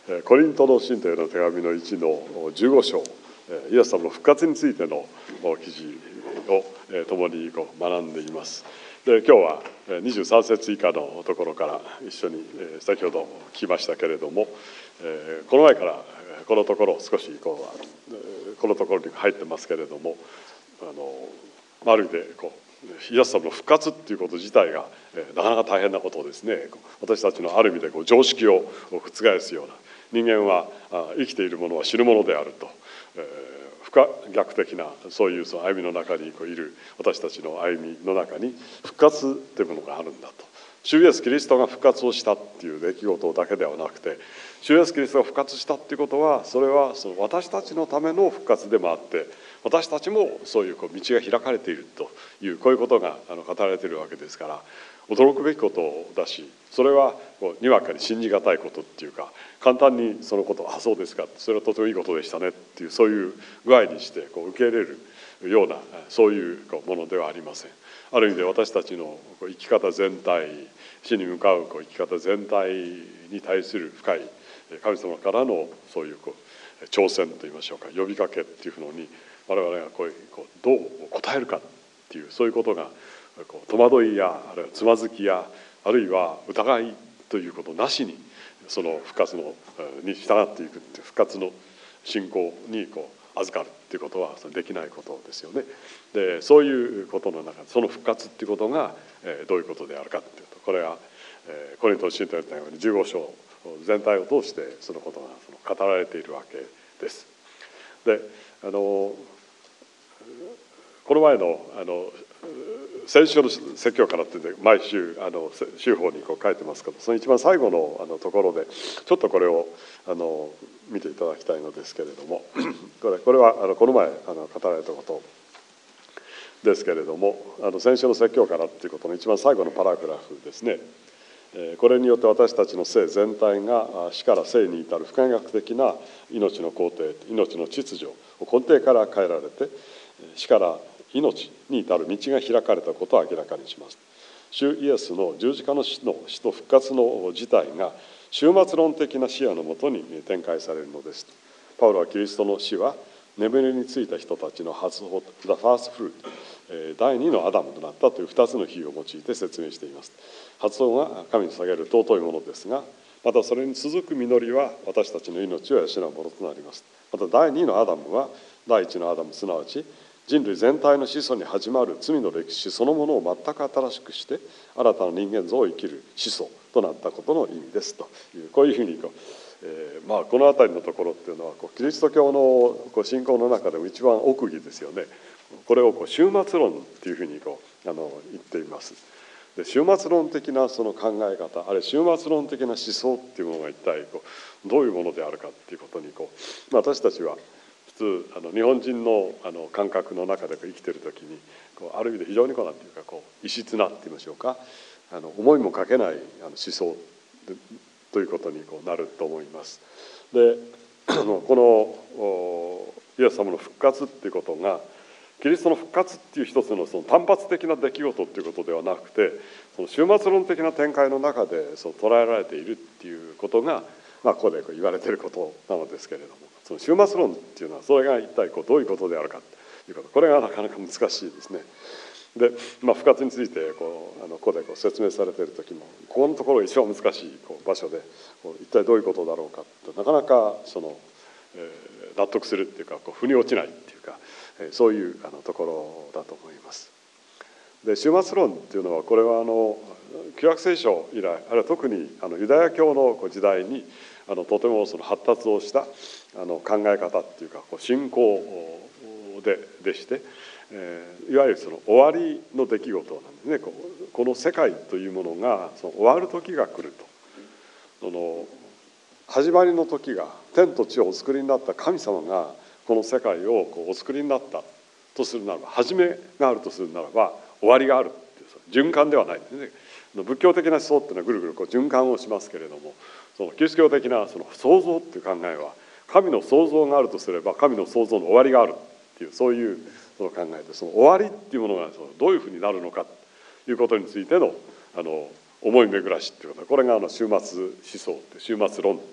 コリントの信徒への手紙の1の15章、イエス様の復活についての記事を共に学んでいます。で、今日は23節以下のところから一緒に先ほど聞きましたけれども、この前からこのところ少しこのところに入ってますけれども、ある意味でイエス様の復活っていうこと自体がなかなか大変なことをですね、私たちのある意味で常識を覆すような、人間は生きているものは死ぬものであると、不可逆的なそういうその歩みの中にいる私たちの歩みの中に復活というものがあるんだと。主イエスキリストが復活をしたっていう出来事だけではなくて、主イエスキリストが復活したっていうことは、それはその私たちのための復活でもあって、私たちもそういう道が開かれているという、こういうことが語られているわけですから、驚くべきことだし、それはにわかに信じがたいことっていうか、簡単にそのことをそうですか、それはとてもいいことでしたねっていう、そういう具合にして受け入れるような、そういうものではありません。ある意味で私たちの生き方全体、死に向かう生き方全体に対する深い神様からのそういう挑戦といいましょうか、呼びかけっていうのに我々がどう答えるかっていう、そういうことが戸惑いや、あるいはつまずきや、あるいは疑いということなしに、その復活のに従っていくっていう、復活の信仰に預かるっていうことはできないことですよね。で、そういうことの中でその復活っていうことがどういうことであるかっていうと、これはコリントの信徒への手紙の15章全体を通してそのことが語られているわけです。で、この前の先週の説教からっていうんで毎週週報に書いてますけど、その一番最後のところでちょっとこれを見ていただきたいのですけれども、これはこの前語られたことですけれども、先週の説教からっていうことの一番最後のパラグラフですね。これによって私たちの生全体が死から生に至る不可逆的な命の工程、命の秩序を根底から変えられて、死から命に至る道が開かれたことを明らかにします。主イエスの十字架の死と復活の事態が終末論的な視野のもとに展開されるのです。パウロはキリストの死は眠りについた人たちの初歩、The First Fruit、第二のアダムとなったという2つの比喩を用いて説明しています。発音は神に捧げる尊いものですが、またそれに続く実りは私たちの命を養うものとなります。また第二のアダムは第一のアダム、すなわち人類全体の始祖に始まる罪の歴史そのものを全く新しくして新たな人間像を生きる始祖となったことの意味ですという、こういうふうにこの辺りのところっていうのはキリスト教の信仰の中でも一番奥義ですよね。これを終末論っていうふうに言っています。で、終末論的なその考え方、あるいは終末論的な思想っていうものが一体どういうものであるかっていうことに私たちは普通日本人の感覚の中で生きている時にある意味で非常になんていうか異質なって言いましょうか、思いもかけない思想ということになると思います。で、このイエス様の復活っていうことがキリストの復活っていう一つのその単発的な出来事っていうことではなくて、その終末論的な展開の中で捉えられているっていうことが、ここで言われていることなのですけれども、その終末論っていうのはそれが一体どういうことであるかということ、これがなかなか難しいですね。で、復活についてここで説明されている時も、ここのところが一番難しい場所で一体どういうことだろうかってなかなか納得するっていうか腑に落ちないっていうか、そういうところだと思います。で、終末論っていうのはこれは旧約聖書以来、あるいは特にユダヤ教の時代にとても発達をした考え方っていうか信仰でして、いわゆる終わりの出来事なんですね。この世界というものが終わる時が来ると、始まりの時が天と地をお作りになった神様がこの世界をお作りになったとするならば、始めがあるとするならば終わりがあるっていう循環ではないですね。仏教的な思想っていうのはぐるぐる循環をしますけれども、そのキリスト教的な創造っていう考えは、神の創造があるとすれば神の創造の終わりがあるっていう、そういう考えで、その終わりっていうものがどういうふうになるのかということについての思い巡らしっていうこと、これが終末思想って終末論と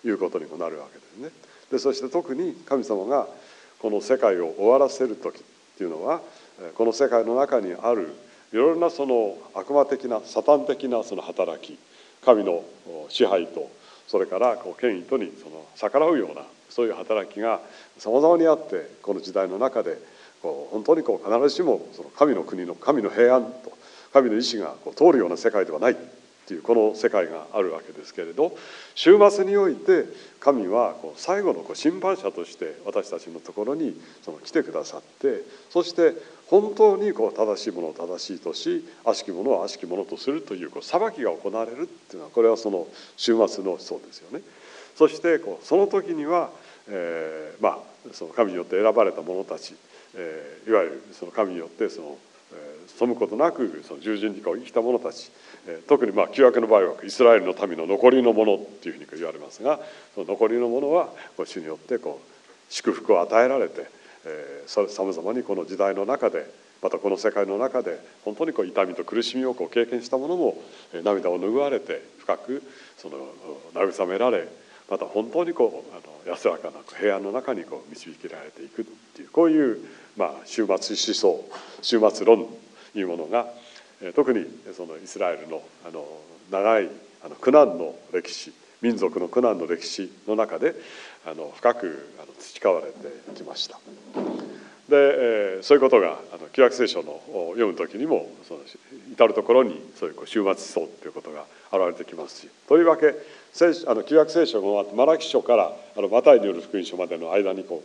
いうことにもなるわけですね。でそして特に神様がこの世界を終わらせる時っていうのは、この世界の中にあるいろいろなその悪魔的なサタン的なその働き、神の支配とそれから権威とに逆らうようなそういう働きがさまざまにあって、この時代の中で本当に必ずしもその神の国の神の平安と神の意志が通るような世界ではないっていうこの世界があるわけですけれど、終末において神は最後の審判者として私たちのところに来てくださって、そして本当に正しいものを正しいとし、悪しきものを悪しきものとするという裁きが行われるっていうのは、これはその終末の思想ですよね。そしてその時には、その神によって選ばれた者たち、いわゆるその神によって背くことなくその従順に生きた者たち、特に旧約の場合はイスラエルの民の残りの者っていうふうに言われますが、その残りの者は主によって祝福を与えられて、さまざまにこの時代の中で、またこの世界の中で本当に痛みと苦しみを経験した者も涙を拭われて深く慰められ、また本当に安らかな平安の中に導きられていくっていう、こういう終末思想、終末論というものが、特にそのイスラエルの長い苦難の歴史、民族の苦難の歴史の中で深く培われてきました。でそういうことが旧約聖書の読む時にも至るところにそういう終末思想ということが現れてきますし、とりわけ旧約聖書のマラキ書からマタイによる福音書までの間に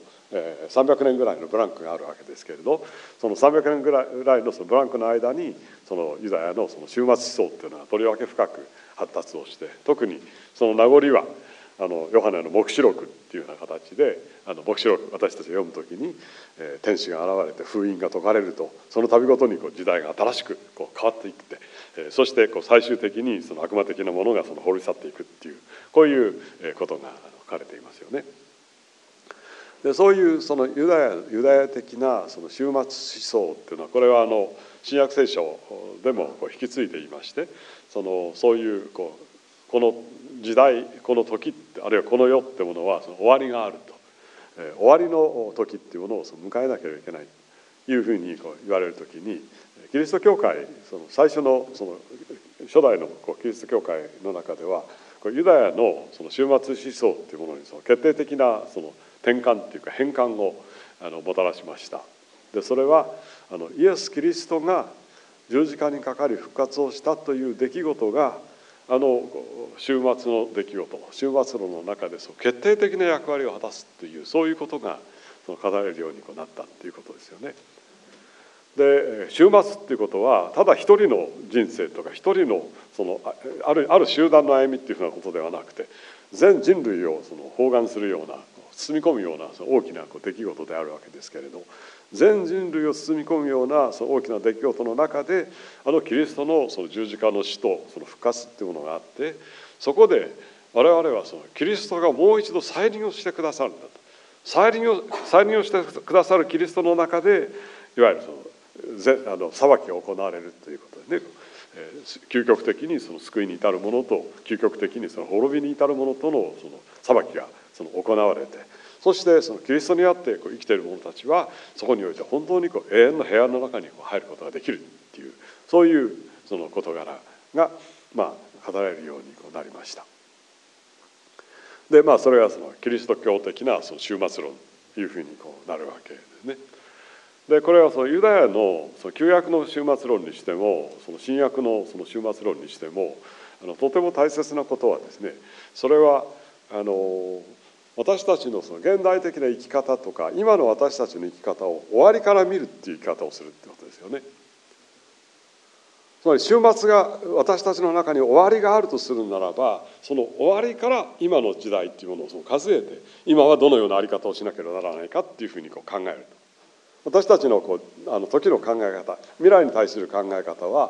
300年ぐらいのブランクがあるわけですけれど、その300年ぐらいのそのブランクの間にそのユダヤのその終末思想っていうのはとりわけ深く発達をして、特にその名残はヨハネの黙示録っていうような形で、黙示録私たちが読むときに天使が現れて封印が解かれると、その度ごとに時代が新しく変わっていって、そして最終的にその悪魔的なものが放り去っていくっていう、こういうことが書かれていますよね。でそういうそのユダヤ的なその終末思想っていうのは、これは新約聖書でも引き継いでいまして、そういうこの時代、この時、あるいはこの世ってものは終わりがあると、終わりの時っていうものを迎えなければいけないというふうに言われる時に、キリスト教会最初の初代のキリスト教会の中ではユダヤの終末思想っていうものに決定的な転換っていうか変換をもたらしました。でそれはイエス・キリストが十字架にかかり復活をしたという出来事が終末の出来事、終末論の中で決定的な役割を果たすという、そういうことが語られるようになったということですよね。で終末っていうことはただ一人の人生とか一人のある集団の歩みっていうふうなことではなくて、全人類を包含するような、包み込むような大きな出来事であるわけですけれど、全人類を包み込むような大きな出来事の中でキリストの十字架の死と復活っていうものがあって、そこで我々はキリストがもう一度再臨をしてくださるんだと、再臨をしてくださるキリストの中でいわゆる裁きが行われるということでね、究極的に救いに至るものと究極的に滅びに至るものとの裁きが行われて、そしてキリストにあって生きている者たちはそこにおいて本当に永遠の平安の中に入ることができるっていう、そういう事柄が語られるようになりました。でそれがキリスト教的な終末論というふうになるわけですね。でこれはユダヤの旧約の終末論にしても新約の終末論にしてもとても大切なことはですね、それは私たちの現代的な生き方とか今の私たちの生き方を終わりから見るっていう生き方をするってことですよね。つまり終末が私たちの中に終わりがあるとするならば、その終わりから今の時代っていうものを数えて、今はどのような在り方をしなければならないかっていうふうに考えると。私たちの時の考え方、未来に対する考え方は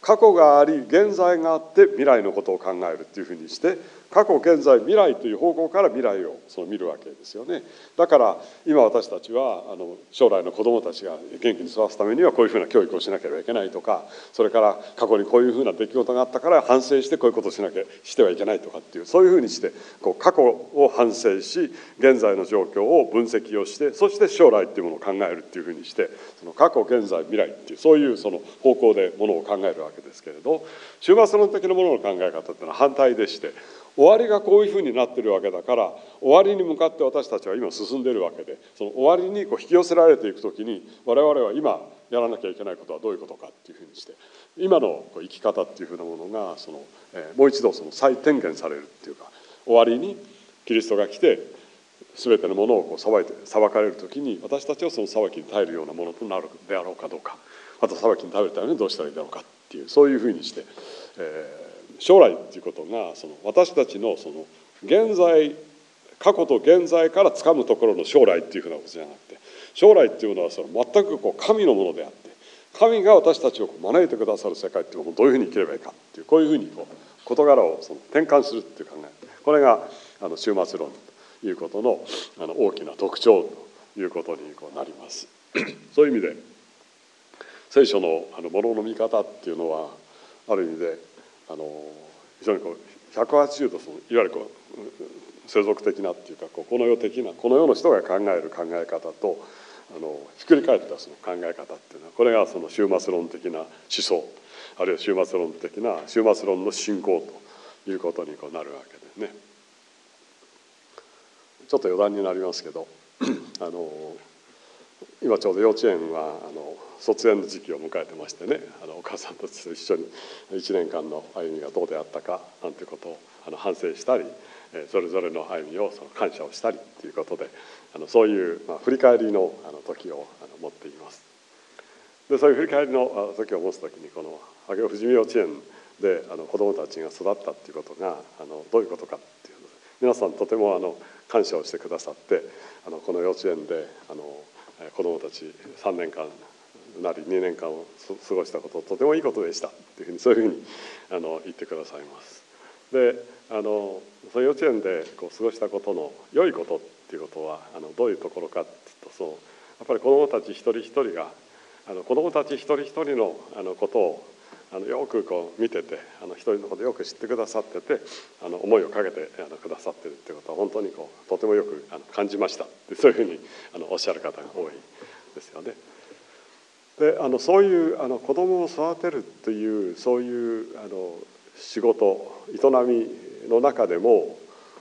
過去があり現在があって未来のことを考えるっていうふうにして、過去現在未来という方向から未来を見るわけですよね。だから今私たちは将来の子どもたちが元気に育つためにはこういうふうな教育をしなければいけないとか、それから過去にこういうふうな出来事があったから反省してこういうことをしてはいけないとかっていう、そういうふうにして過去を反省し現在の状況を分析をして、そして将来っていうものを考えるっていうふうにして、その過去現在未来っていうそういう方向でものを考えるわけですけれど、終末論的なものの考え方っていうのは反対でして、終わりがこういうふうになっているわけだから、終わりに向かって私たちは今進んでいるわけで、その終わりに引き寄せられていくときに我々は今やらなきゃいけないことはどういうことかっていうふうにして、今の生き方っていうふうなものがもう一度再点検されるっていうか、終わりにキリストが来て全てのものを裁かれるときに、私たちはその裁きに耐えるようなものとなるであろうかどうか、また裁きに耐えるためにどうしたらいいだろうかっていう、そういうふうにして、将来っていうことが私たちの現在、過去と現在からつかむところの将来っていうふうなことじゃなくて、将来っていうのは全く神のものであって、神が私たちを招いてくださる世界っていうものをどういうふうに生きればいいかっていう、こういうふうに事柄を転換するっていう考え、これが終末論ということの大きな特徴ということになります。そういう意味で聖書のものの見方っていうのは、ある意味で非常に180度いわゆる世俗的なっていうか、この世的な、この世の人が考える考え方とひっくり返った考え方っていうのは、これが終末論的な思想、あるいは終末論的な終末論の信仰ということになるわけですね。ちょっと余談になりますけど今ちょうど幼稚園は卒園の時期を迎えてましてね、お母さんたちと一緒に1年間の歩みがどうであったかなんていうことを反省したり、それぞれの歩みを感謝をしたりということで、そういう振り返りの時を持っています。でそういう振り返りの時を持つ時に、この上尾富士見幼稚園で子どもたちが育ったっていうことがどういうことかっていう、皆さんとても感謝をしてくださって、この幼稚園で子どもたち3年間なり2年間を過ごしたこと、とてもいいことでしたっていうふうに、そういうふうに言ってくださいます。でその幼稚園で過ごしたことの良いことっていうことはどういうところかっていうと、やっぱり子どもたち一人一人が子どもたち一人一人のことをよく見てて、一人のことをよく知ってくださってて、思いをかけてくださってるっていうことは本当にとてもよく感じましたって、そういうふうにおっしゃる方が多いですよね。でそういう子どもを育てるっていうそういう仕事営みの中でも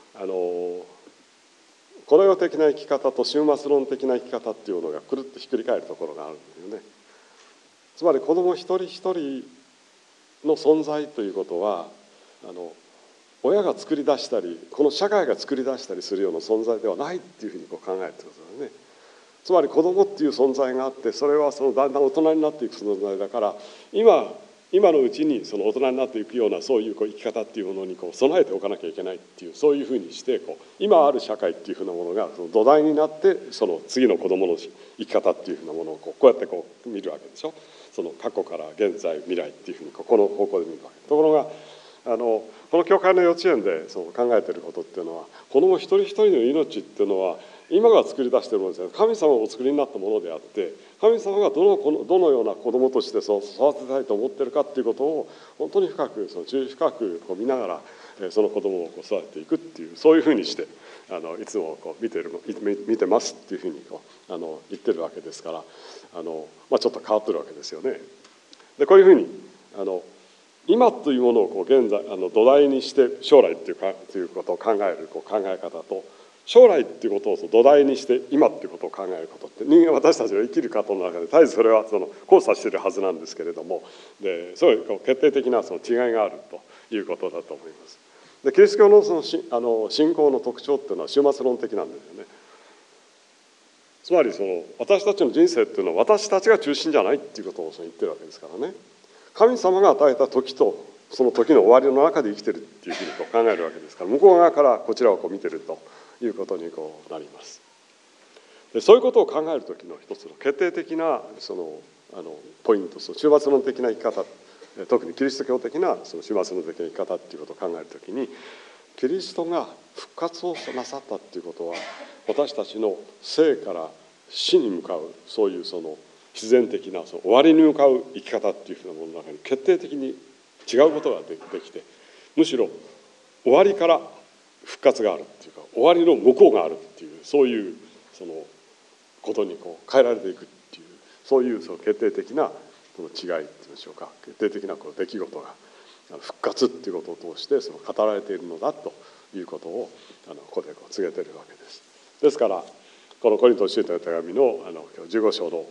この世的な生き方と終末論的な生き方っていうのがくるっとひっくり返るところがあるんですよね。つまり子ども一人一人の存在ということは親が作り出したりこの社会が作り出したりするような存在ではないっていうふうに考えているんですよね。つまり子どもっていう存在があって、それはだんだん大人になっていく存在だから、今のうちに大人になっていくようなそういう生き方っていうものに備えておかなきゃいけないっていう、そういうふうにして今ある社会っていうふうなものが土台になって、その次の子どもの生き方っていうふうなものをこうやって見るわけでしょ。過去から現在未来っていうふうにこの方向で見るわけ。ところがこの教会の幼稚園で考えていることっていうのは、子ども一人一人の命っていうのは今が作り出しているものですが、神様がお作りになったものであって、神様がどのような子どもとして育てたいと思っているかっていうことを本当に深く注意深く見ながらその子どもを育てていくっていう、そういうふうにしていつも見てますっていうふうに言ってるわけですから、ちょっと変わってるわけですよね。でこういうふうに今というものを現在土台にして将来ということを考える考え方と、将来っていうことを土台にして今っていうことを考えることって、人間私たちが生きる方の中で絶えずそれは交差しているはずなんですけれども、そういう決定的な違いがあるということだと思います。でキリスト教の信仰の特徴っていうのは終末論的なんですよね。つまり私たちの人生っていうのは私たちが中心じゃないっていうことを言ってるわけですからね。神様が与えた時とその時の終わりの中で生きてるっていうふうに考えるわけですから、向こう側からこちらを見てるということになります。でそういうことを考える時の一つの決定的なポイント、終末論的な生き方特にキリスト教的なその終末の的な生き方っていうことを考えるときに、キリストが復活をなさったっていうことは、私たちの生から死に向かう、そういうその必然的なその終わりに向かう生き方っていうふうなものの中に決定的に違うことができて、むしろ終わりから復活があるっていうか、終わりの向こうがあるっていう、そういうそのことにこう変えられていくっていう、そういうその決定的なこの違いっていうんでしょうか、決定的なこの出来事が復活っていうことを通してその語られているのだということをここでこう告げているわけです。ですからこのコリントに書いた手紙の15章の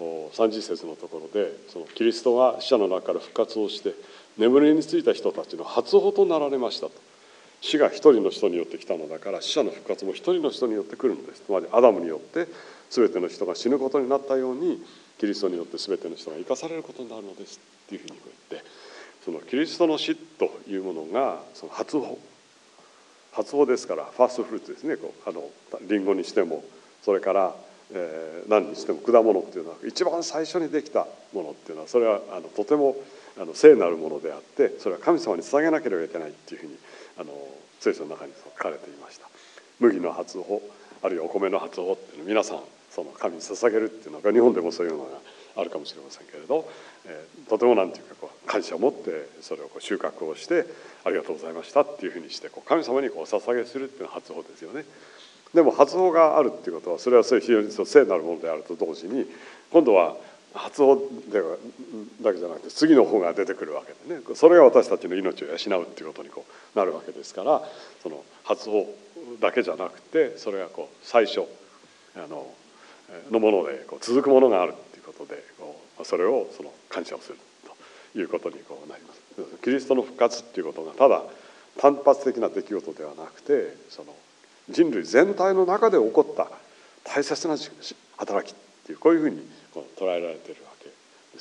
30節のところで、そのキリストが死者の中から復活をして眠りについた人たちの初歩となられましたと。死が一人の人によって来たのだから、死者の復活も一人の人によって来るのです。つまりアダムによって全ての人が死ぬことになったように、キリストによって全ての人が生かされることになるのですっていうふうに言って、そのキリストの死というものがその初歩ですから、ファーストフルーツですね。リンゴにしても、それから何にしても果物っていうのは一番最初にできたものっていうのは、それはとても聖なるものであって、それは神様に捧げなければいけないっていうふうに聖書の中に書かれていました。麦の初歩、あるいはお米の初歩っていうのを皆さんその神に捧げるっていうのが、日本でもそういうのがあるかもしれませんけれど、とてもなんていうか感謝を持ってそれを収穫をして、ありがとうございましたっていうふうにして神様にお捧げするっていうのは初歩ですよね。でも初歩があるっていうことは、それは非常に聖なるものであると同時に、今度は初歩だけじゃなくて次の歩が出てくるわけでね、それが私たちの命を養うっていうことになるわけですから、その初歩だけじゃなくて、それが最初のもので続くものがあるっていうことで、それを感謝をするということになります。キリストの復活っていうことがただ単発的な出来事ではなくて、その人類全体の中で起こった大切な働きっていう、こういうふうに捉えられているわけです。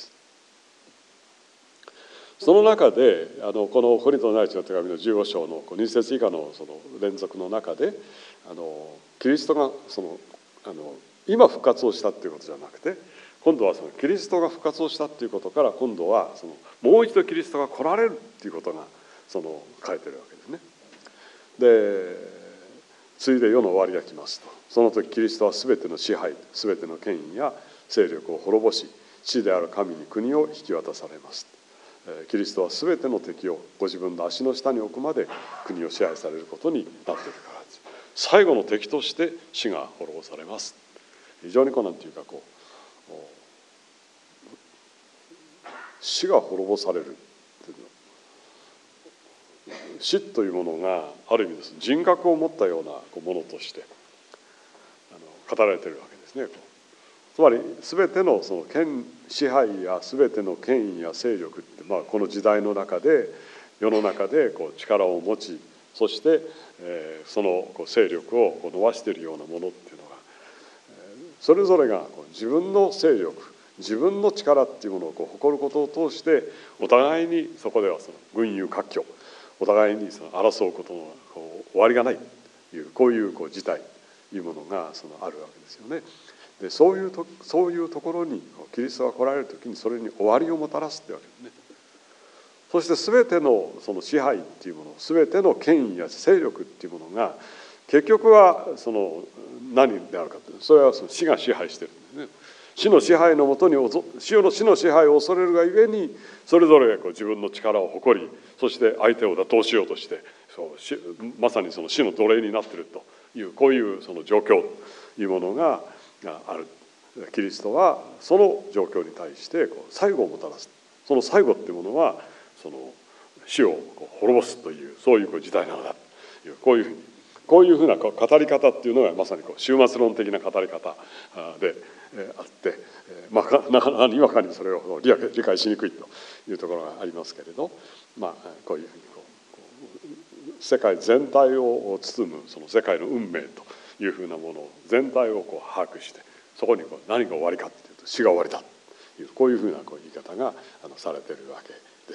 その中でこのコリントの第一の手紙の15章の20節以下のその連続の中で、キリストが今復活をしたっていうことじゃなくて、今度はそのキリストが復活をしたっていうことから、今度はもう一度キリストが来られるっていうことが書いてるわけですね。でついで世の終わりが来ますと。その時キリストは全ての支配、全ての権威や勢力を滅ぼし、父である神に国を引き渡されます。キリストは全ての敵をご自分の足の下に置くまで国を支配されることになっているからです。最後の敵として死が滅ぼされます。非常になんていうか死が滅ぼされるっていうの、死というものがある意味です人格を持ったようなものとして語られているわけですね。つまり全てのその支配や全ての権威や勢力って、この時代の中で世の中で力を持ち、そしてその勢力を伸ばしているようなものっていうのが、それぞれが自分の勢力、自分の力っていうものを誇ることを通して、お互いにそこでは群雄割拠、お互いに争うことの終わりがないという、こういう事態というものがあるわけですよね。でそういうところにキリストが来られる時に、それに終わりをもたらすってわけですね。そして全ての支配っていうもの、全ての権威や勢力っていうものが結局は何であるかというと、それは死が支配しているんですね。死の支配のもとに死の支配を恐れるがゆえに、それぞれ自分の力を誇り、そして相手を打倒しようとして、まさに死の奴隷になっているという、こういう状況というものがある。キリストはその状況に対して最後をもたらす。その最後っていうものは死を滅ぼすという、そういう時代なのだという、こういうふうな語り方っていうのがまさに終末論的な語り方であって、にわかにそれを理解しにくいというところがありますけれど、こういうふうに世界全体を包む世界の運命というふうなもの全体を把握して、そこに何が終わりかというと死が終わりだという、こういうふうな言い方がされているわけです。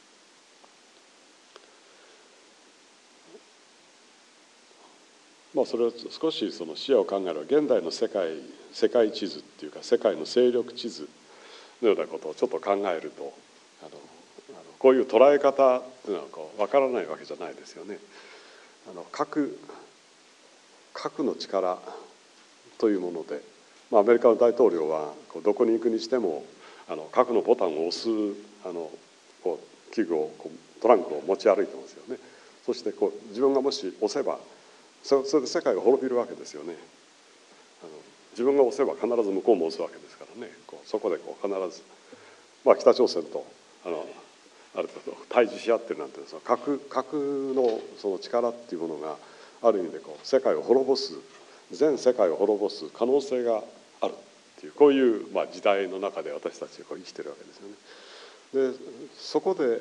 それを少し視野を考えれば、現代の世界地図っていうか、世界の勢力地図のようなことをちょっと考えると、 こういう捉え方というのは分からないわけじゃないですよね。核の力というもので、アメリカの大統領はどこに行くにしても核のボタンを押す器具をトランクを持ち歩いてますよね。そして自分がもし押せばそれで世界が滅びるわけですよね。自分が押せば必ず向こうも押すわけですからね。そこで必ず、北朝鮮とある程度対峙し合ってるなんて核のその力っていうものがある意味で世界を滅ぼす、全世界を滅ぼす可能性があるっていう、こういう時代の中で私たちが生きてるわけですよね。でそこで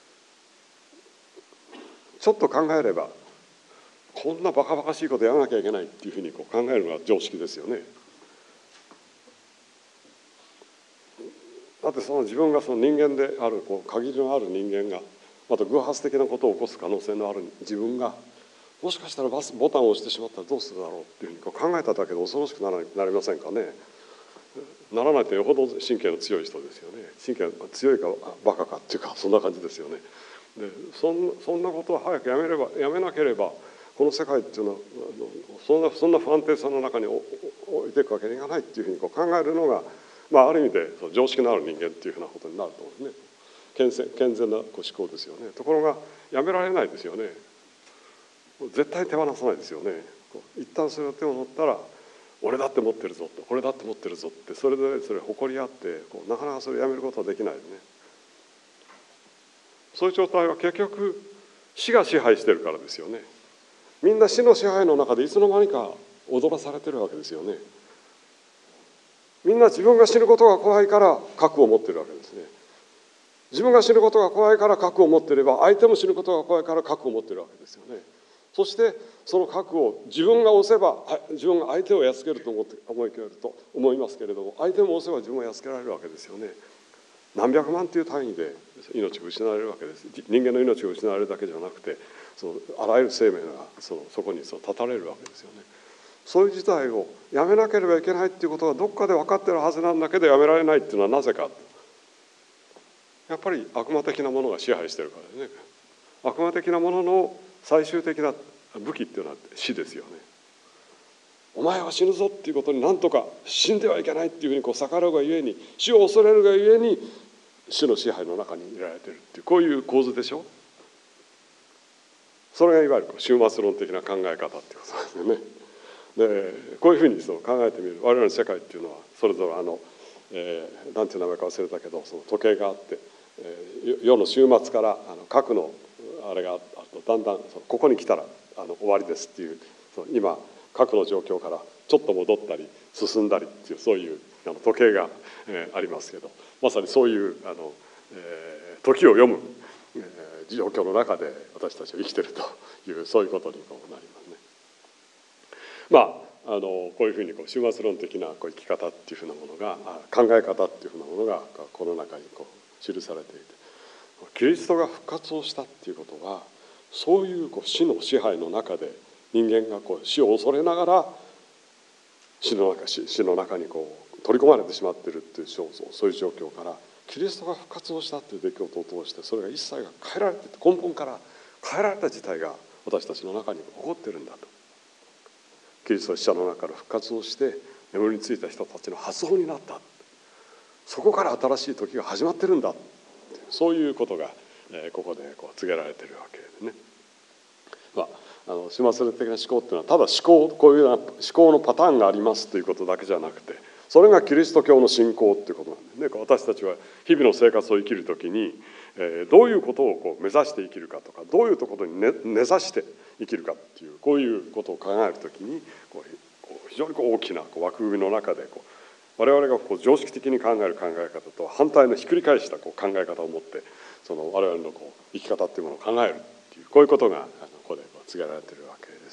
ちょっと考えればこんなバカバカしいことやらなきゃいけないっていうふうに考えるのが常識ですよね。だって自分が人間である限りのある人間がまた偶発的なことを起こす可能性のある自分がもしかしたらボタンを押してしまったらどうするだろうっていうふうに考えただけで恐ろしくなりませんかね。ならないとよほど神経の強い人ですよね。神経が強いかバカかっていうかそんな感じですよね。でそんなことは早くやめなければこの世界っていうのはそんな不安定さの中に置いていくわけにいかないっていうふうに考えるのが、ある意味で常識のある人間っていうふうなことになると思うんですね。健全な思考ですよね。ところがやめられないですよね。絶対手放さないですよね。一旦それを手を持ったら俺だって持ってるぞ俺だって持ってるぞってそれ誇り合ってなかなかそれをやめることはできないよね。そういう状態は結局死が支配してるからですよね。みんな死の支配の中でいつの間にか踊らされてるわけですよね。みんな自分が死ぬことが怖いから核を持ってるわけですね。自分が死ぬことが怖いから核を持っていれば相手も死ぬことが怖いから核を持ってるわけですよね。そしてその核を自分が押せば自分が相手をやっつけると思いますけれども、相手も押せば自分はやっつけられるわけですよね。何百万という単位で命が失われるわけです。人間の命が失われるだけじゃなくてあらゆる生命がそこに立たれるわけですよね。そういう事態をやめなければいけないっていうことがどっかで分かってるはずなんだけどやめられないっていうのはなぜか。やっぱり悪魔的なものが支配してるからですね。悪魔的なものの最終的な武器っていうのは死ですよね。お前は死ぬぞっていうことに何とか死んではいけないっていうふうに逆らうがゆえに、死を恐れるがゆえに死の支配の中にいられているっていう、こういう構図でしょ。それがいわゆる終末論的な考え方っていうことですよね。でこういうふうに考えてみる我々の世界っていうのはそれぞれなんていう名前か忘れたけど時計があって、世の終末から核のあれがあるとだんだんここに来たら終わりですっていう、今核の状況からちょっと戻ったり進んだりっていうそういう時計がありますけど、まさにそういう時を読む状況の中で私たちは生きているというそういうことになりますね。こういうふうに終末論的な生き方っていうふうなものが考え方っていうふうなものがこの中に記されていて、キリストが復活をしたっていうことはそういう死の支配の中で人間が死を恐れながら死の中に取り込まれてしまっているっていうそういう状況からキリストが復活をしたっていう出来事を通してそれが一切が変えられて根本から変えられた事態が私たちの中に起こっているんだと。キリストは死者の中から復活をして眠りについた人たちの発音になった。そこから新しい時が始まってるんだ。そういうことがここで告げられているわけですね。終末論的な思考っていうのはただこういうような思考のパターンがありますということだけじゃなくて、それがキリスト教の信仰っていうことなんですね。私たちは日々の生活を生きるときにどういうことを目指して生きるかとか、どういうところに根ざして生きるかっていうこういうことを考えるときに非常に大きな枠組みの中で我々が常識的に考える考え方と反対のひっくり返した考え方を持って我々の生き方っていうものを考えるっていうこういうことがここで告げられているわけです。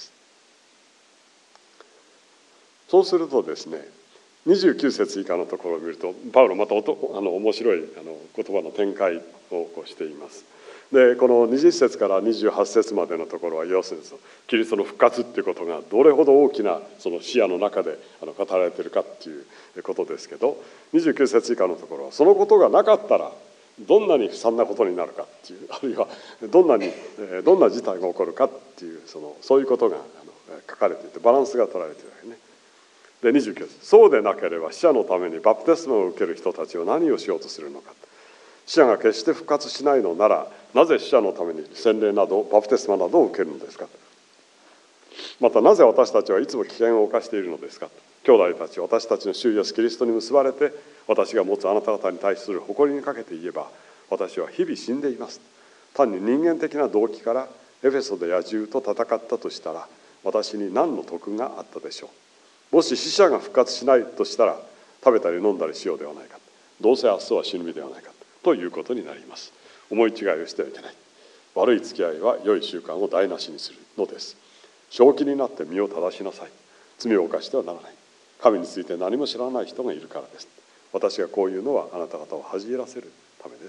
そうするとですね、29節以下のところを見るとパウロまた面白い言葉の展開をしています。でこの20節から28節までのところは要するにキリストの復活っていうことがどれほど大きな視野の中で語られているかっていうことですけど、29節以下のところはそのことがなかったらどんなに悲惨なことになるかっていう、あるいはどんな事態が起こるかっていう、そういうことが書かれていて、バランスが取られているわけね。で29節、そうでなければ死者のためにバプテスマを受ける人たちは何をしようとするのか。死者が決して復活しないのなら、なぜ死者のために洗礼などバプテスマなどを受けるのですか。またなぜ私たちはいつも危険を冒しているのですか。兄弟たち、私たちの主イエスキリストに結ばれて、私が持つあなた方に対する誇りにかけて言えば、私は日々死んでいます。単に人間的な動機からエフェソで野獣と戦ったとしたら、私に何の得があったでしょう。もし死者が復活しないとしたら、食べたり飲んだりしようではないか。どうせ明日は死ぬ身ではないかということになります。思い違いをしてはいけない。悪い付き合いは良い習慣を台無しにするのです。正気になって身を正しなさい。罪を犯してはならない。神について何も知らない人がいるからです。私がこういうのはあなた方を恥じらせるためです。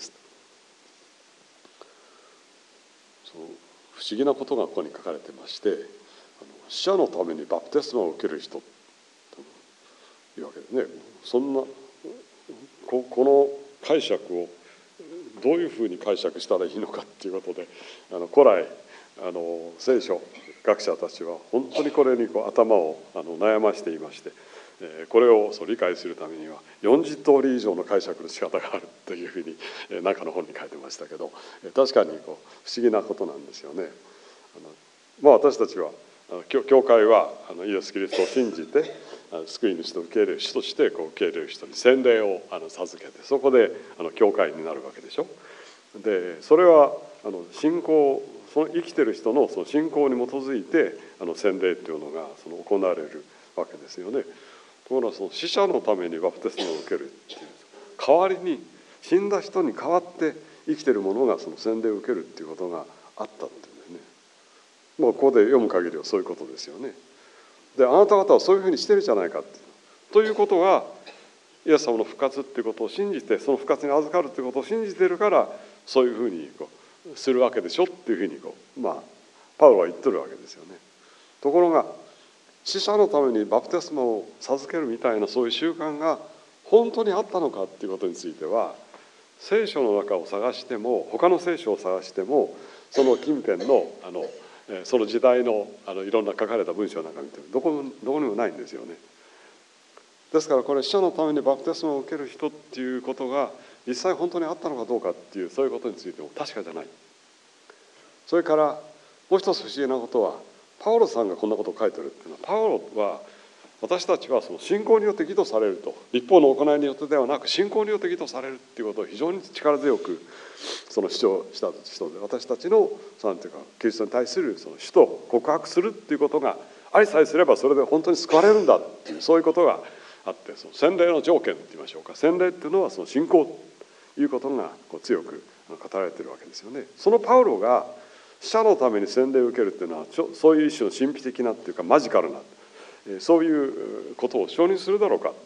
不思議なことがここに書かれてまして、死者のためにバプテスマを受ける人というわけでね、そんなこの解釈をどういうふうに解釈したらいいのかっていうことで、古来聖書学者たちは本当にこれに頭を悩ましていまして、これを理解するためには40通り以上の解釈の仕方があるというふうに中の本に書いてましたけど、確かに不思議なことなんですよね。私たちは教会はイエス・キリストを信じて救い主と受け入れる主として受け入れる人に洗礼を授けて、そこで教会になるわけでしょ。でそれは信仰、その生きてる人のその信仰に基づいて洗礼というのが行われるわけですよね。ところがその死者のためにバプテスマを受けるっていう、代わりに死んだ人に代わって生きてる者がその洗礼を受けるっていうことがあったっていうんだよね。もうここで読む限りはそういうことですよね。であなた方はそういうふうにしてるじゃないかっていう。ということはイエス様の復活っていうことを信じて、その復活に預かるっていうことを信じてるから、そういうふうにするわけでしょっていうふうにパウロは言ってるわけですよね。ところが死者のためにバプテスマを授けるみたいなそういう習慣が本当にあったのかっていうことについては、聖書の中を探しても、他の聖書を探しても、その近辺のその時代のいろんな書かれた文章なんか見てもどこにもないんですよね。ですからこれ死者のためにバプテスマを受ける人っていうことが実際本当にあったのかどうかっていう、そういうことについても確かじゃない。それからもう一つ不思議なことは、パウロさんがこんなことを書いてるっていうのは、パウロは私たちはその信仰によって義とされると、立法の行いによってではなく信仰によって義とされるっていうことを非常に力強く主張した人で、私たちのなんていうかキリストに対する主と告白するっていうことがありさえすれば、それで本当に救われるんだっていう、そういうことがあって、その洗礼の条件といいましょうか、洗礼っていうのはその信仰ということが強く語られているわけですよね。そのパウロが死者のために洗礼を受けるっていうのは、そういう一種の神秘的なっていうかマジカルな、そういうことを承認するだろうかって、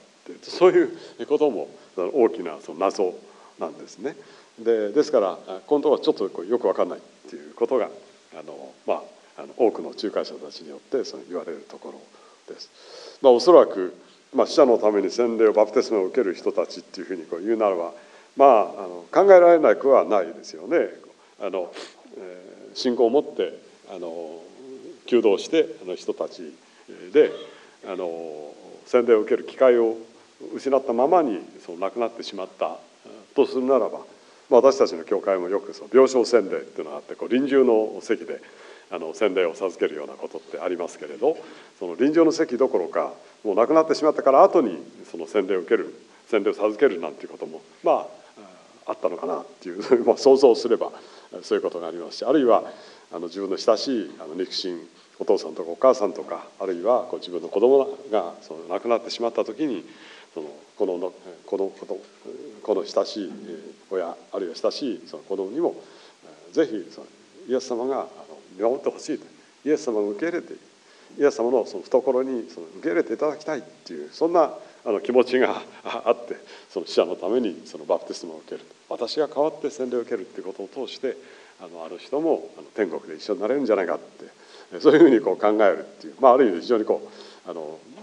そういうことも大きなその謎なんですね。ですからこのところはちょっとよく分かんないっていうことが多くの仲介者たちによって言われるところです。おそらく死者のために洗礼をバプテスマを受ける人たちっていうふうに言うならば、考えられなくはないですよね。信仰を持って求道して人たちで洗礼を受ける機会を失ったままに亡くなってしまったとするならば、私たちの教会もよく病床洗礼っていうのがあって、臨終の席で洗礼を授けるようなことってありますけれど、その臨終の席どころかもう亡くなってしまったから後にその洗礼を受ける、洗礼を授けるなんていうこともあったのかなっていう想像すればそういうことがありますし、あるいは自分の親しい肉親、お父さんとかお母さんとか、あるいは自分の子供が亡くなってしまった時に、この親しい親、あるいは親しい子供にもぜひイエス様が見守ってほしいと、イエス様を受け入れて、イエス様の懐に受け入れていただきたいっていう、そんな気持ちがあって、死者のためにバプテスマを受ける、私が代わって洗礼を受けるっていうことを通してある人も天国で一緒になれるんじゃないかって、そういうふうに考えるっていう、ある意味で非常に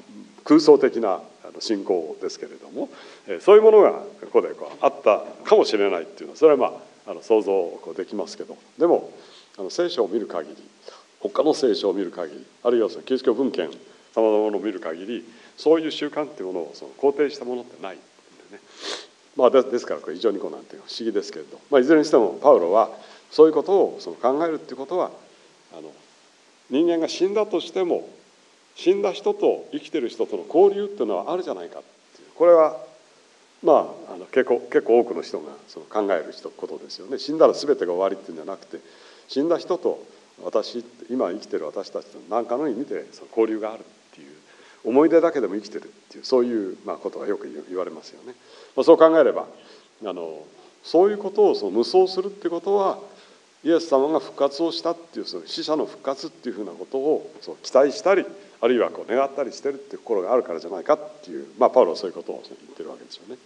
空想的な信仰ですけれども、そういうものがここであったかもしれないっていうのは、それは想像できますけど、でも聖書を見る限り、他の聖書を見る限り、あるいはキリスト教文献さまざまなものを見る限り、そういう習慣っていうものを肯定したものってないんでね。ですからこれ非常になんていう不思議ですけれど、いずれにしてもパウロはそういうことを考えるっていうことは、人間が死んだとしても死んだ人と生きてる人との交流っていうのはあるじゃないかっていう、これは結構多くの人が考えることですよね。死んだら全てが終わりっていうんじゃなくて、死んだ人と今生きてる私たちと何かの意味で交流があるっていう、思い出だけでも生きてるっていう、そういうことがよく言われますよね。そう考えればそういうことを無双するっていうことは、イエス様が復活をしたっていう死者の復活っていうふうなことを期待したり、あるいは願ったりしてるっていう心があるからじゃないかっていう、パウロはそういうことを言ってるわけですよね。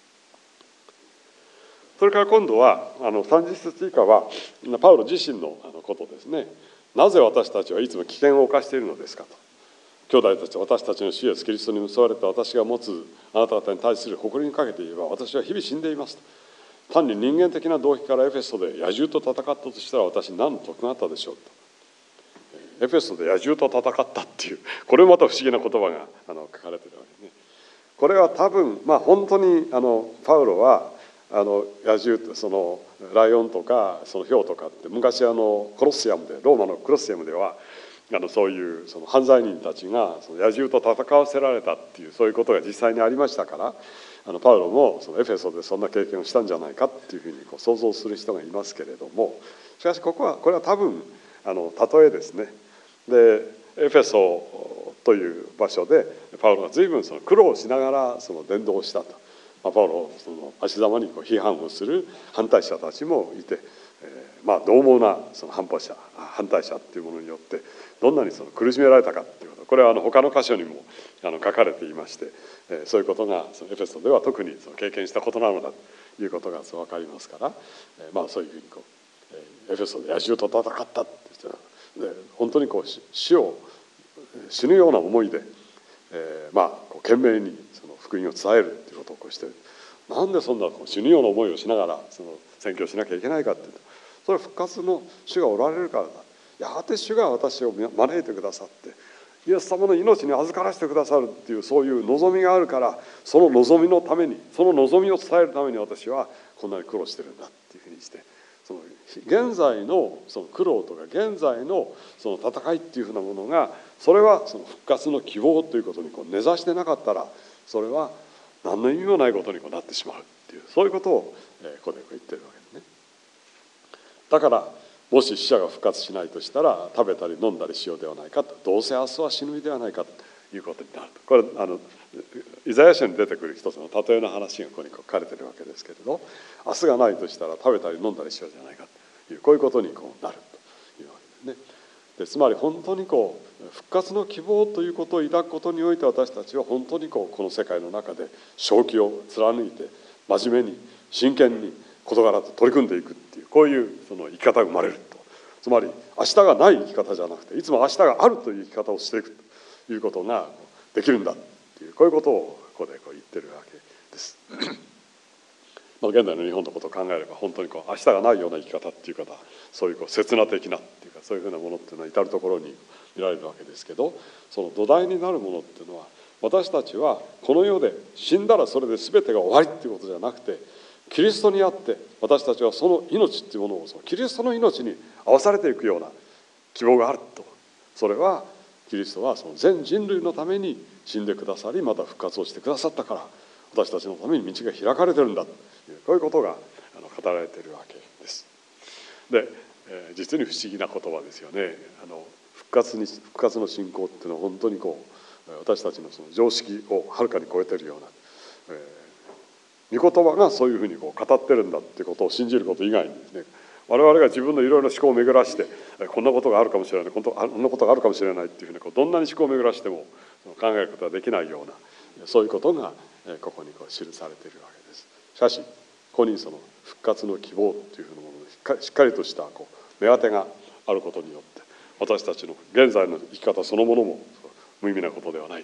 それから今度は30節以下はパウロ自身のことですね。なぜ私たちはいつも危険を冒しているのですかと。兄弟たち、私たちの主イエスキリストに結ばれた私が持つあなた方に対する誇りにかけて言えば、私は日々死んでいますと。単に人間的な動機からエフェソで野獣と戦ったとしたら私何の得があったでしょうと。エフェソで野獣と戦ったっていう、これもまた不思議な言葉が書かれているわけね。これは多分本当にパウロは野獣ってライオンとかヒョウとかって、昔コロッセアムで、ローマのコロッセアムではそういう犯罪人たちが野獣と戦わせられたっていう、そういうことが実際にありましたから、パウロもエフェソでそんな経験をしたんじゃないかっていうふうに想像する人がいますけれども、しかしこれは多分例えですね。でエフェソという場所でパウロが随分苦労しながら伝道をしたと。パウロ足ざまに批判をする反対者たちもいて、獰猛な反対者っていうものによってどんなに苦しめられたかっていうこと、これは他の箇所にも書かれていまして、そういうことがエフェソでは特に経験したことなのだということが分かりますから、そういうふうにエフェソで野獣と戦ったって言って、本当に死ぬような思いで、懸命に福音を伝えるっていうことをしている。なんでそんな死ぬような思いをしながら宣教しなきゃいけないかっていうと、それは復活の主がおられるからだ。やがて主が私を招いてくださって、イエス様の命に預からせてくださるっていう、そういう望みがあるから、その望みのために、その望みを伝えるために私はこんなに苦労してるんだっていうふうにして、現在の苦労とか現在の戦いっていうふうなものが、それは復活の希望ということに根ざしてなかったら、それは何の意味もないことになってしまうっていう、そういうことをここで言ってるわけですね。だからもし死者が復活しないとしたら、食べたり飲んだりしようではないかと、どうせ明日は死ぬではないかということになると。これイザヤ書に出てくる一つの例えの話がここに書かれているわけですけれど、明日がないとしたら食べたり飲んだりしようじゃないかという、こういうことになるというわけですね。でつまり本当に復活の希望ということを抱くことにおいて、私たちは本当にこの世界の中で正気を貫いて真面目に真剣に事柄と取り組んでいくっていう、こういう生き方が生まれると。つまり明日がない生き方じゃなくて、いつも明日があるという生き方をしていくということができるんだっていう、こういうことをここで言ってるわけです。現代の日本のことを考えれば、本当に明日がないような生き方っていう方、そういう刹那的なっていうか、そういうふうなものっていうのは至るところに見られるわけですけど、その土台になるものっていうのは、私たちはこの世で死んだらそれで全てが終わりっていうことじゃなくて、キリストにあって私たちはその命っていうものをキリストの命に合わされていくような希望があると。それはキリストは全人類のために死んでくださり、また復活をしてくださったから、私たちのために道が開かれてるんだという、こういうことが語られているわけです。で、実に不思議な言葉ですよね。復活の信仰っていうのは本当に私たちの常識をはるかに超えているような、御言葉がそういうふうに語ってるんだっていうことを信じること以外にですね、我々が自分のいろいろな思考を巡らして、こんなことがあるかもしれない、こんなことがあるかもしれないっていうふうにどんなに思考を巡らしても考えることができないような、そういうことがここに記されているわけです。しかしここに復活の希望というふうなものをしっかりとした目当てがあることによって、私たちの現在の生き方そのものも無意味なことではない、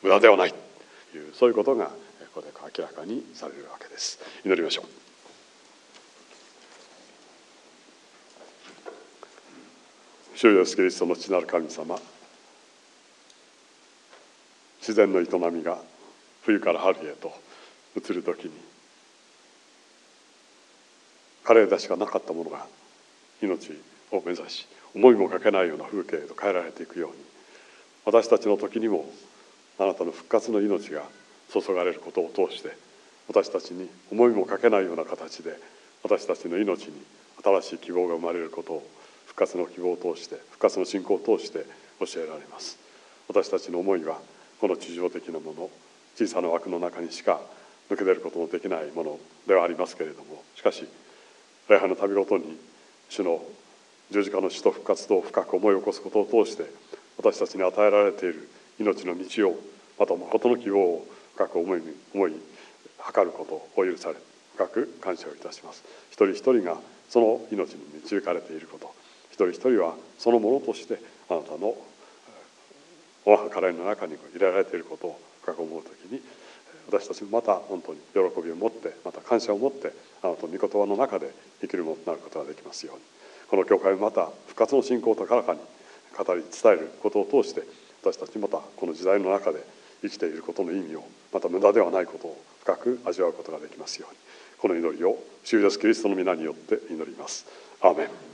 無駄ではないという、そういうことがここで明らかにされるわけです。祈りましょう。主イエスキリストの父なる神様、自然の営みが冬から春へと移るときに、枯れ枝しかなかったものが命を目指し、思いもかけないような風景へと変えられていくように、私たちの時にもあなたの復活の命が注がれることを通して、私たちに思いもかけないような形で私たちの命に新しい希望が生まれることを、復活の希望を通して、復活の信仰を通して教えられます。私たちの思いはこの地上的なもの、小さな枠の中にしか抜け出ることのできないものではありますけれども、しかし礼拝の旅ごとに主の十字架の死と復活と深く思い起こすことを通して、私たちに与えられている命の道を、また誠の希望を深く思い測ることを許され、深く感謝をいたします。一人一人がその命に導かれていること、一人一人はそのものとしてあなたのお計らいの中に入れられていることを深く思うときに、私たちもまた本当に喜びを持って、また感謝を持ってあなたの御言葉の中で生きるものとなることができますように、この教会をまた復活の信仰を高らかに語り伝えることを通して、私たちまたこの時代の中で生きていることの意味を、また無駄ではないことを深く味わうことができますように、この祈りを主イエスキリストの皆によって祈ります。アーメン。